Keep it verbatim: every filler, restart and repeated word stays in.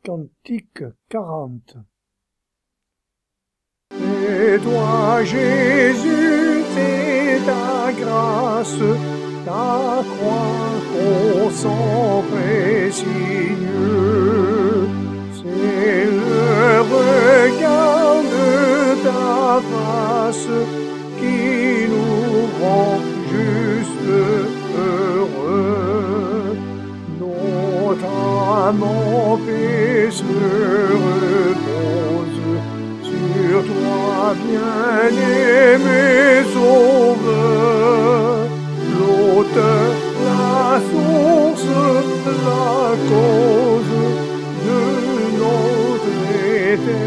Cantique quarante. Et toi, Jésus, c'est ta grâce, ta croix, ton sang précieux. C'est le regard de ta face qui nous rend juste heureux. Notre âme en paix se repose sur toi, bien-aimé Sauveur, l'auteur, la source, la cause de notre éternité.